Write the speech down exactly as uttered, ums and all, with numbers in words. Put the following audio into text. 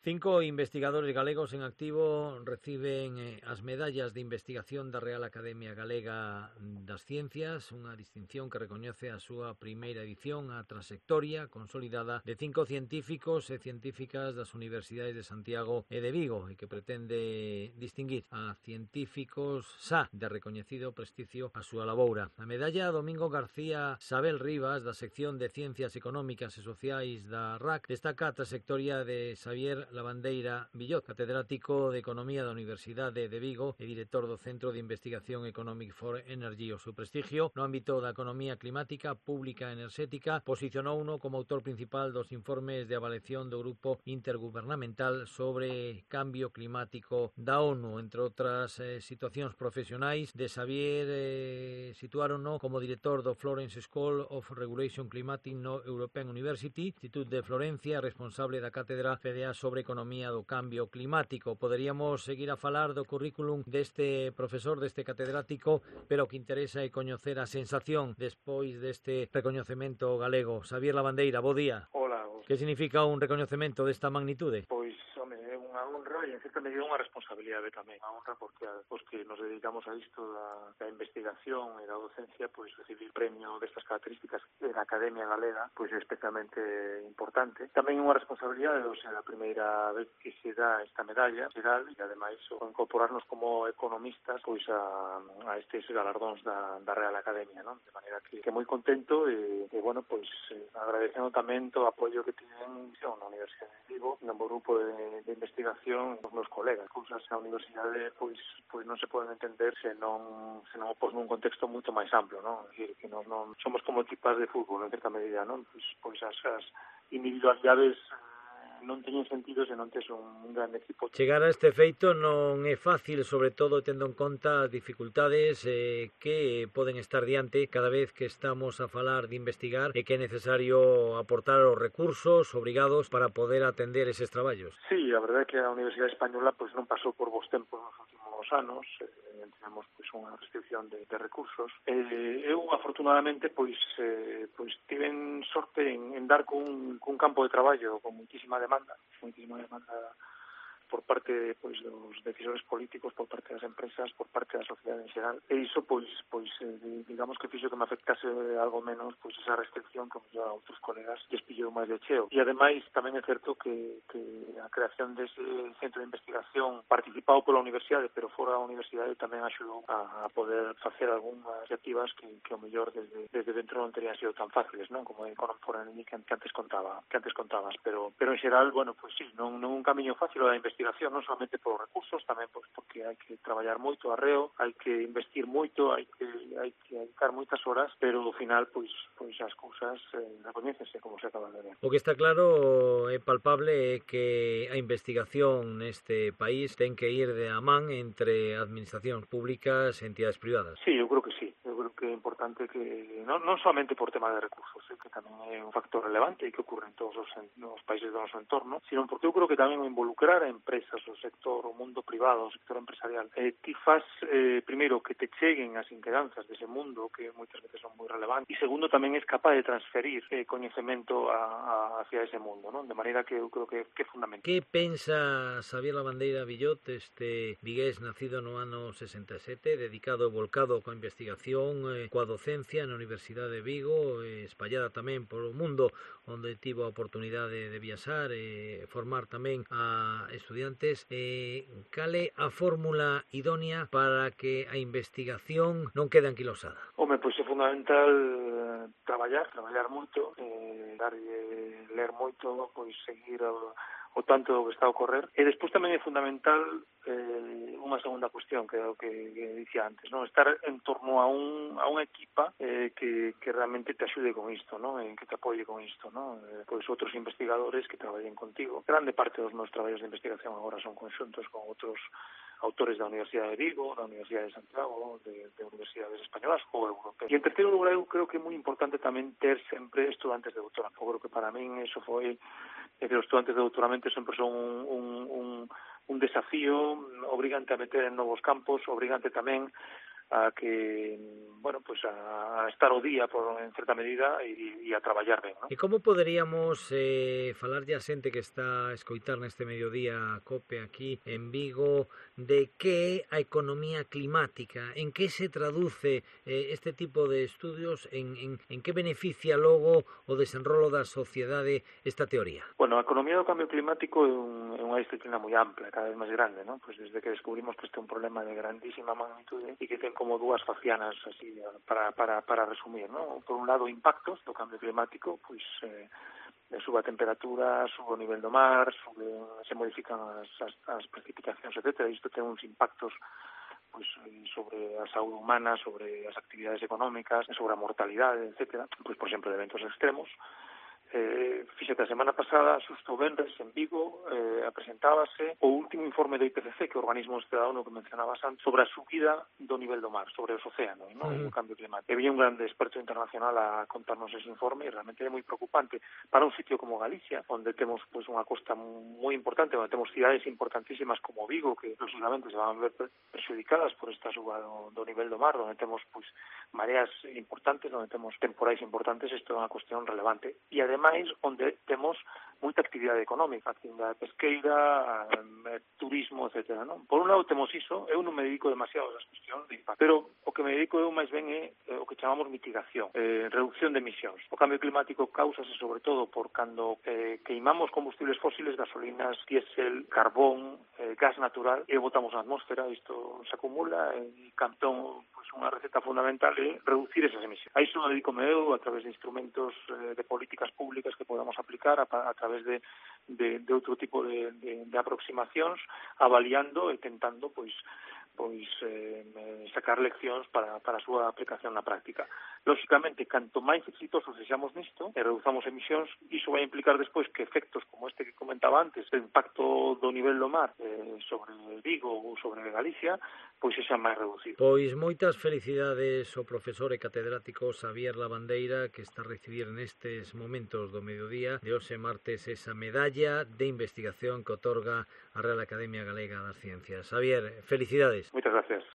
Cinco investigadores galegos en activo reciben eh, as medallas de investigación da Real Academia Galega das Ciencias, unha distinción que recoñece a súa primeira edición, a trayectoria consolidada de cinco científicos e científicas das Universidades de Santiago e de Vigo e que pretende distinguir a científicos xa de recoñecido prestigio a súa laboura. A medalla Domingo García Sabel Rivas, da sección de Ciencias Económicas e Sociais da R A C, destaca a trayectoria de Xavier Lavandeira Villot, catedrático de Economía da Universidade de Vigo e director do Centro de Investigación Economic for Energy. O seu prestigio no ámbito da economía climática, pública e enerxética posicionouno como autor principal dos informes de avaliación do Grupo Intergubernamental sobre Cambio Climático da ONU. Entre outras eh, situacións profesionais de Xavier, eh, situárono como director do Florence School of Regulation Climatic no European University, Instituto de Florencia, responsable da cátedra F D A sobre Economía do Cambio Climático. Poderíamos seguir a falar do currículum deste profesor, deste catedrático, pero o que interesa é coñecer a sensación despois deste recoñecemento galego. Xavier Lavandeira, bo día. Hola. Vos. Que significa un recoñecemento desta magnitude? Pois, home, é unha honra e en certa medida unha responsabilidade tamén. Unha honra porque os que nos dedicamos a isto da, da investigación e da docencia, pois recibir premio destas características da Academia Galega, pois é especialmente importante. Tamén unha responsabilidade, ou sea, a primeira vez que se dá esta medalla xeral e ademais o incorporarnos como economistas pois a, a estes galardóns da, da Real Academia, non? De maneira que, que moi contento e, e bueno, pois eh, agradecendo tamén todo o apoio que tienen na Universidade de Vigo, no grupo de, de investigación, os meus colegas. Cousas na universidade pois pois non se poden entender se non se non pois nun contexto moito máis amplo, non? É dicir, que non, non somos como equipas de fútbol, en certa medida, non? Pois pois as, as individualidades non teñen sentido se non tes un grande equipo. Chegar a este feito non é fácil, sobre todo tendo en conta as dificultades eh, que poden estar diante cada vez que estamos a falar de investigar e que é necesario aportar os recursos obrigados para poder atender eses traballos. Sí, a verdade é que a Universidade Española pois non pasou por vos tempos nos últimos anos, eh, temos pois unha restricción de, de recursos. Eh, eu afortunadamente pois eh, pois tiven sorte en, en dar cun, cun campo de traballo con muitísima demanda, muitísima demanda por parte pois dos decisores políticos, por parte das empresas, por parte da sociedade en xeral. E iso pois pois eh, digamos que fixo que me afectase algo menos pois esa restricción que mellor a outros colegas lles pillou máis de cheo. E ademais tamén é certo que, que a creación dese centro de investigación participado pola universidade, pero fora da universidade tamén axudou a, a poder facer algunhas iniciativas que, que o mellor desde, desde dentro non terían sido tan fáciles, non? Como a Economy for Energy que antes contaba, que antes contabas, pero pero en xeral, bueno, pois sí, non non un camiño fácil da investigación, non solamente por recursos, tamén pois porque hai que traballar moito arreo, hai que investir moito, hai que hai que dedicar moitas horas, pero ao final pois pois as cousas eh, recoñécense como se acaba de ver. O que está claro é palpable é que a investigación neste país ten que ir de a man entre administracións públicas e entidades privadas. Sí, eu creo que sí. Eu creo que é importante que non, non solamente por tema de recursos, eh, que tamén é un factor relevante e que ocurre en todos os, en, os países do noso entorno, sino porque eu creo que tamén involucrar a empresas, o sector, o mundo privado, o sector empresarial. Eh, ti faz, eh, primeiro, que te cheguen as inquedanzas dese mundo, que moitas veces son moi relevantes, e segundo, tamén és capaz de transferir eh, coñecemento a, a, hacia ese mundo, non? De maneira que eu creo que, que é fundamental. Que pensa Xavier Lavandeira Villot, este vigués nacido no ano sesenta e sete, dedicado e volcado coa investigación, eh, coa docencia na Universidade de Vigo, eh, espallada tamén polo mundo, onde tivo a oportunidade de viaxar e formar tamén a estudiantes. Eh, cale a fórmula idónea para que a investigación non quede anquilosada? Home, pois é fundamental traballar, traballar moito, eh, darlle, ler moito, pois seguir o, o tanto do que está a ocorrer. E despois tamén é fundamental eh, unha segunda cuestión, que é o que, que dicía antes, non? Estar en torno a, un, a unha equipa eh, que, que realmente te axude con isto, non? En que te apoie con isto, non? Eh, pois outros investigadores que traballen contigo. Grande parte dos meus traballos de investigación agora son conxuntos con outros autores da Universidade de Vigo, da Universidade de Santiago, de, de universidades españolas ou europeas. E en terceiro lugar, eu creo que é moi importante tamén ter sempre estudantes de doutoramento. Eu creo que para min eso foi, é que os estudantes de doutoramento sempre son un, un, un, un desafío, obrigante a meter en novos campos, obrigante tamén a que, bueno, pues a estar ao día por, en certa medida e, e a traballar ben, non? E como poderíamos eh, falar ya xente que está a escoitar neste mediodía a COPE aquí en Vigo de que a economía climática, en que se traduce eh, este tipo de estudios, en, en, en que beneficia logo o desenrolo da sociedade esta teoría? Bueno, a economía do cambio climático é, un, é unha disciplina moi ampla, cada vez máis grande, non? Pois desde que descubrimos que este é un problema de grandísima magnitude e que ten como dúas facianas así para, para, para resumir, non? Por un lado, impactos do cambio climático, pois eh, sube a temperatura, sube o nivel do mar, sube, se modifican as, as, as precipitacións, etcétera. Isto ten uns impactos pois sobre a saúde humana, sobre as actividades económicas, sobre a mortalidade, etcétera. Pois, por exemplo, de eventos extremos. Eh, fíxate, a semana pasada, xusto o venres, en Vigo, eh, presentábase o último informe do I P C C, que é o organismo cidadano que mencionabas antes, sobre a subida do nivel do mar, sobre os océanos, ¿no? Uh-huh. O cambio climático. E viña un grande experto internacional a contarnos ese informe e realmente é moi preocupante para un sitio como Galicia, onde temos pois unha costa moi importante, onde temos cidades importantísimas como Vigo, que lógicamente se van a ver perxudicadas por esta suba do, do nivel do mar, onde temos pois mareas importantes, onde temos temporais importantes. Isto é unha cuestión relevante. E ademais máis onde temos moita actividade económica, actividade pesqueira, eh, turismo, etcétera, non? Por un lado temos iso, eu non me dedico demasiado a as cuestións de impacto, pero o que me dedico eu máis ben é eh, o que chamamos mitigación, eh, reducción de emisións. O cambio climático causase sobre todo por cando eh, queimamos combustibles fósiles, gasolinas, diésel, carbón, eh, gas natural, e botamos na atmósfera, isto se acumula, e cantón, pois unha receta fundamental é reducir esas emisións. A iso dedicome eu a través de instrumentos eh, de políticas públicas que podemos aplicar a, a través de, de, de outro tipo de, de, de aproximacións, avaliando e tentando pois pois eh, sacar leccións para, para a súa aplicación na práctica. Lógicamente, canto máis exitosos sexamos nisto e reduzamos emisións, iso vai implicar despois que efectos como este que comentaba antes, o impacto do nivel do mar eh, sobre Vigo ou sobre Galicia, pois sexan máis reducidos. Pois moitas felicidades ao profesor e catedrático Xavier Lavandeira, que está a recibir nestes momentos do mediodía de hoxe martes esa medalla de investigación que otorga a Real Academia Galega das Ciencias. Xavier, felicidades. Moitas gracias.